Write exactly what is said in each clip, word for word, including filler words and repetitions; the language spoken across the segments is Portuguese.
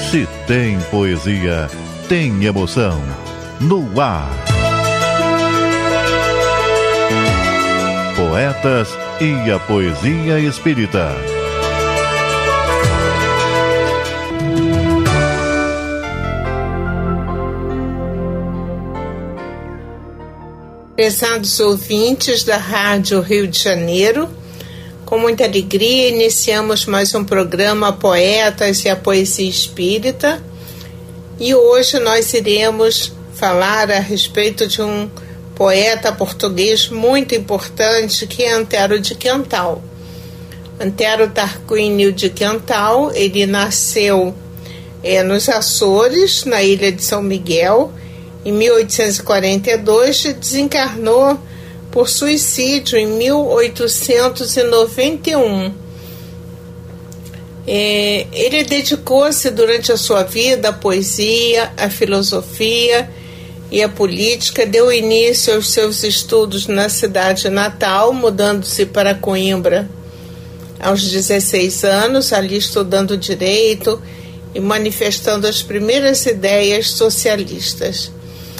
Se tem poesia, tem emoção. No ar. Poetas e a Poesia Espírita. Prezados ouvintes da Rádio Rio de Janeiro, com muita alegria iniciamos mais um programa Poetas e a Poesia Espírita, e hoje nós iremos falar a respeito de um poeta português muito importante, que é Antero de Quental. Antero Tarquínio de Quental, ele nasceu é, nos Açores, na ilha de São Miguel, em mil oitocentos e quarenta e dois, e desencarnou por suicídio em mil oitocentos e noventa e um. É, ele dedicou-se durante a sua vida à poesia, à filosofia e à política. Deu início aos seus estudos na cidade natal, mudando-se para Coimbra aos dezesseis anos, ali estudando direito e manifestando as primeiras ideias socialistas.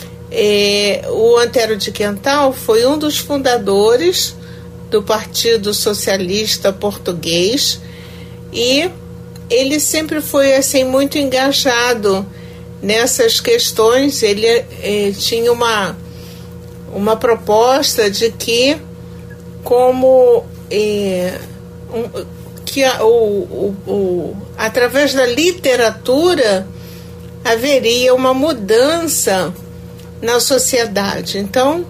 É, o Antero de Quental foi um dos fundadores do Partido Socialista Português, e ele sempre foi assim muito engajado nessas questões. Ele é, tinha uma, uma proposta de que, como é, um, que a, o, o, o, através da literatura haveria uma mudança na sociedade. Então,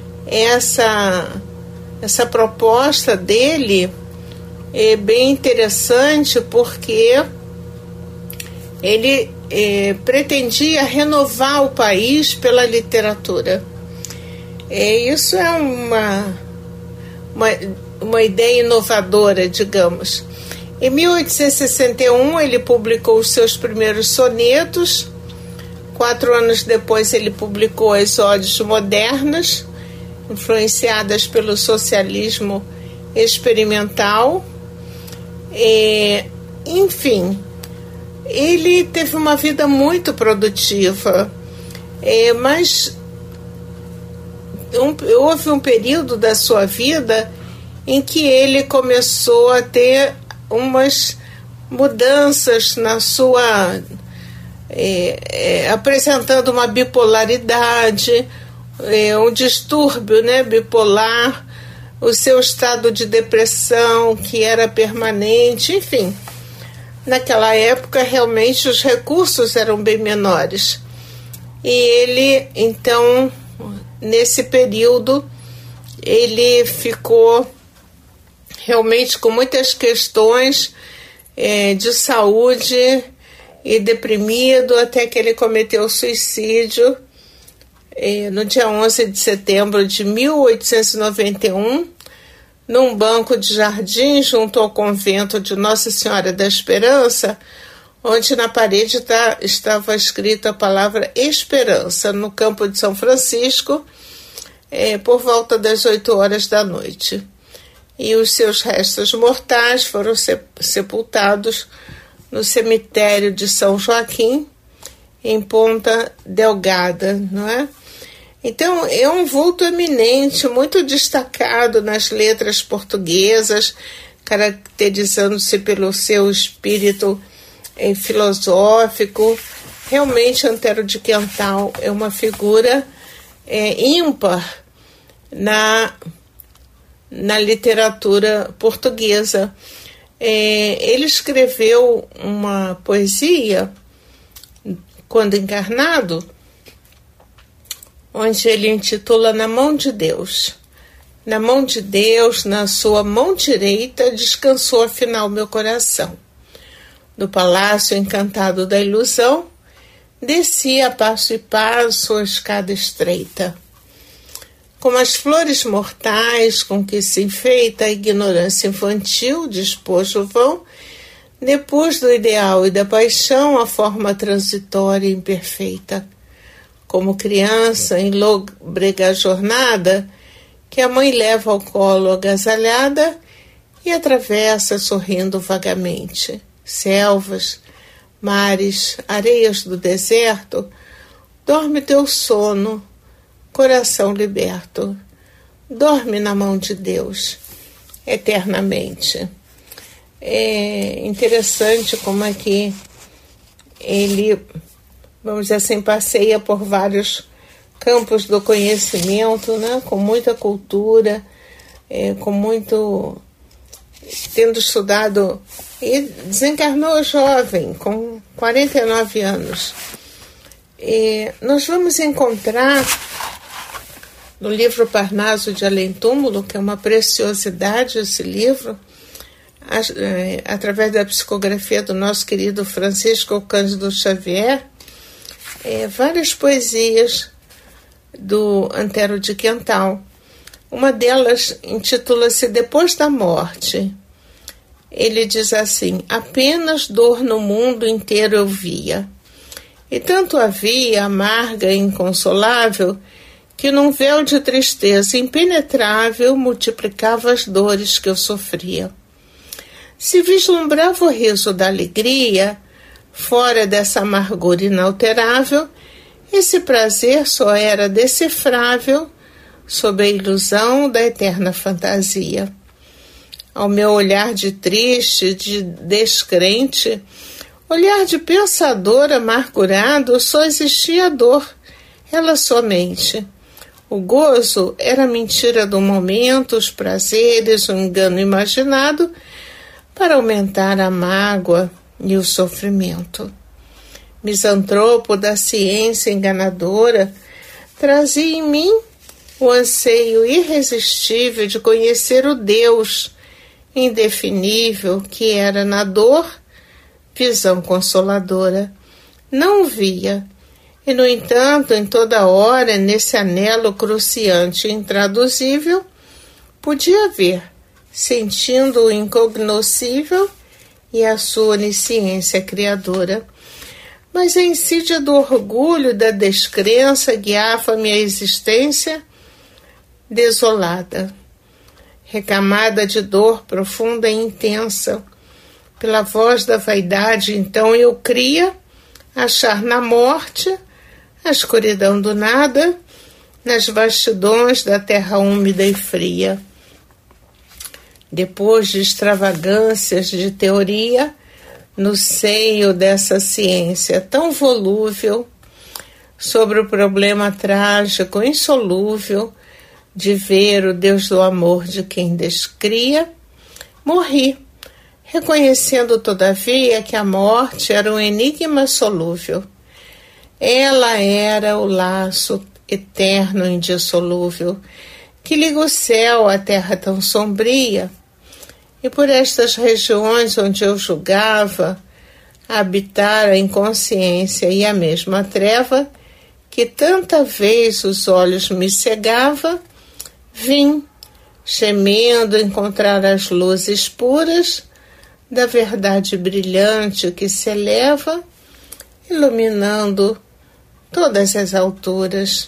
essa, essa proposta dele é bem interessante, porque ele é, pretendia renovar o país pela literatura. É, isso é uma, uma, uma ideia inovadora, digamos. Em mil oitocentos e sessenta e um, ele publicou os seus primeiros sonetos. Quatro anos depois, ele publicou as Odes Modernas, influenciadas pelo socialismo experimental. É, enfim, ele teve uma vida muito produtiva, é, mas um, houve um período da sua vida em que ele começou a ter umas mudanças na sua... É, é, apresentando uma bipolaridade, é, um distúrbio, né, bipolar, o seu estado de depressão, que era permanente, enfim. Naquela época, realmente, os recursos eram bem menores. E ele, então, nesse período, ele ficou realmente com muitas questões é, de saúde e deprimido, até que ele cometeu suicídio eh, no dia onze de setembro de mil oitocentos e noventa e um, num banco de jardim junto ao convento de Nossa Senhora da Esperança, onde na parede tá, estava escrita a palavra Esperança, no campo de São Francisco, eh, por volta das oito horas da noite. E os seus restos mortais foram sepultados no cemitério de São Joaquim, em Ponta Delgada, não é? Então, é um vulto eminente, muito destacado nas letras portuguesas, caracterizando-se pelo seu espírito eh, filosófico. Realmente, Antero de Quental é uma figura eh, ímpar na, na literatura portuguesa. É, ele escreveu uma poesia, quando encarnado, onde ele intitula Na Mão de Deus. Na mão de Deus, na sua mão direita, descansou afinal meu coração. Do palácio encantado da ilusão, desci a passo e passo a escada estreita. Como as flores mortais com que se enfeita a ignorância infantil, despojo vão, depois do ideal e da paixão, a forma transitória e imperfeita. Como criança em lôbrega jornada, que a mãe leva ao colo agasalhada e atravessa sorrindo vagamente selvas, mares, areias do deserto, dorme teu sono, coração liberto. Dorme na mão de Deus, eternamente. É interessante como é que ele, vamos dizer assim, passeia por vários campos do conhecimento, né? Com muita cultura, é, com muito... tendo estudado, e desencarnou jovem, com quarenta e nove anos. E nós vamos encontrar no livro Parnaso de Além Túmulo, que é uma preciosidade esse livro, através da psicografia do nosso querido Francisco Cândido Xavier, é, várias poesias do Antero de Quental. Uma delas intitula-se Depois da Morte. Ele diz assim: apenas dor no mundo inteiro eu via, e tanto havia, amarga e inconsolável, que num véu de tristeza impenetrável multiplicava as dores que eu sofria. Se vislumbrava o riso da alegria, fora dessa amargura inalterável, esse prazer só era decifrável sob a ilusão da eterna fantasia. Ao meu olhar de triste, de descrente, olhar de pensador amargurado, só existia a dor, ela somente. O gozo era a mentira do momento, os prazeres, o engano imaginado, para aumentar a mágoa e o sofrimento. Misantropo da ciência enganadora, trazia em mim o anseio irresistível de conhecer o Deus indefinível que era na dor, visão consoladora. Não via, e no entanto, em toda hora, nesse anelo cruciante e intraduzível, podia ver, sentindo o incognoscível e a sua onisciência criadora. Mas a insídia do orgulho e da descrença guiava minha existência desolada, recamada de dor profunda e intensa. Pela voz da vaidade, então, eu cria achar na morte a escuridão do nada, nas vastidões da terra úmida e fria. Depois de extravagâncias de teoria, no seio dessa ciência tão volúvel, sobre o problema trágico, insolúvel, de ver o Deus do amor de quem descria, morri, reconhecendo todavia que a morte era um enigma solúvel. Ela era o laço eterno e indissolúvel que liga o céu à terra tão sombria, e por estas regiões onde eu julgava habitar a inconsciência e a mesma treva que tanta vez os olhos me cegava, vim, gemendo, encontrar as luzes puras da verdade brilhante que se eleva, iluminando todas as alturas.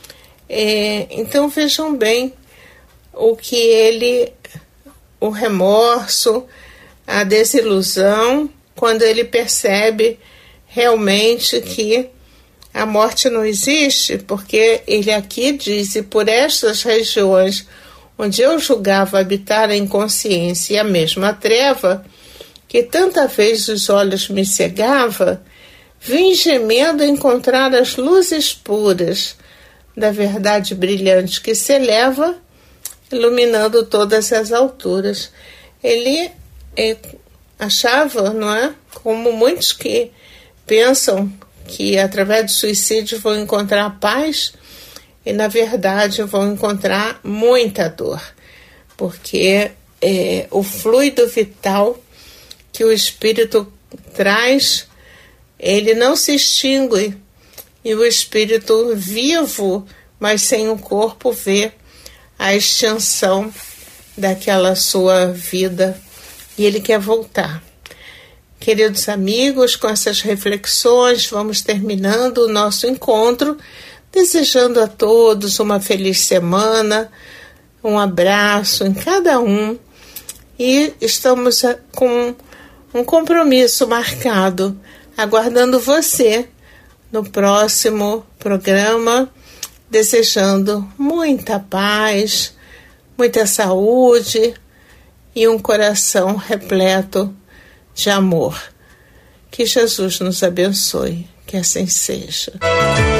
É, então vejam bem o que ele, o remorso, a desilusão, quando ele percebe realmente que a morte não existe, porque ele aqui diz, e por estas regiões onde eu julgava habitar a inconsciência e a mesma treva, que tanta vez os olhos me cegava, vim gemendo encontrar as luzes puras da verdade brilhante que se eleva, iluminando todas as alturas. Ele é, achava, não é? Como muitos que pensam que através do suicídio vão encontrar paz, e na verdade vão encontrar muita dor, porque é, o fluido vital que o espírito traz, ele não se extingue, e o espírito vivo, mas sem o corpo, vê a extinção daquela sua vida, e ele quer voltar. Queridos amigos, com essas reflexões, vamos terminando o nosso encontro, desejando a todos uma feliz semana, um abraço em cada um, e estamos com um compromisso marcado. aguardando você no próximo programa, desejando muita paz, muita saúde e um coração repleto de amor. Que Jesus nos abençoe, que assim seja.